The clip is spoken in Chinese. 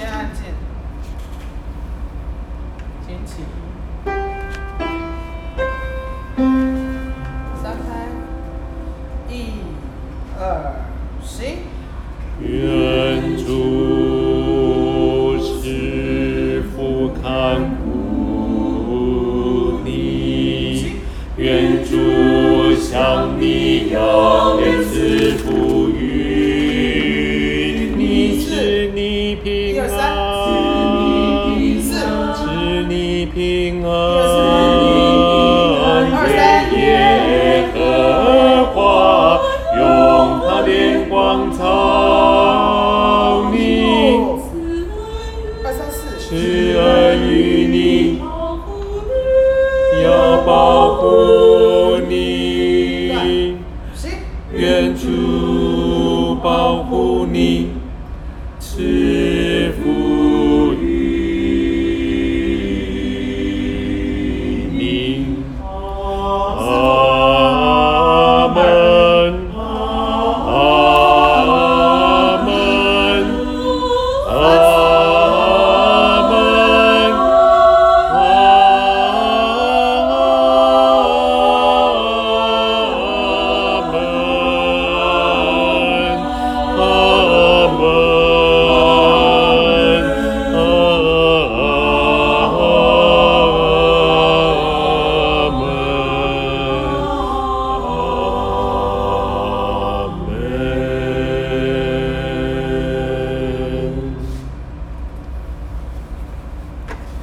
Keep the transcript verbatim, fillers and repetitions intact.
先按键，轻启，撒开，一、二、行。 愿主师父看顾你，愿主向你永远赐福于你，赐你平安，赐你平安，愿耶和华用他脸光照你。 二三四。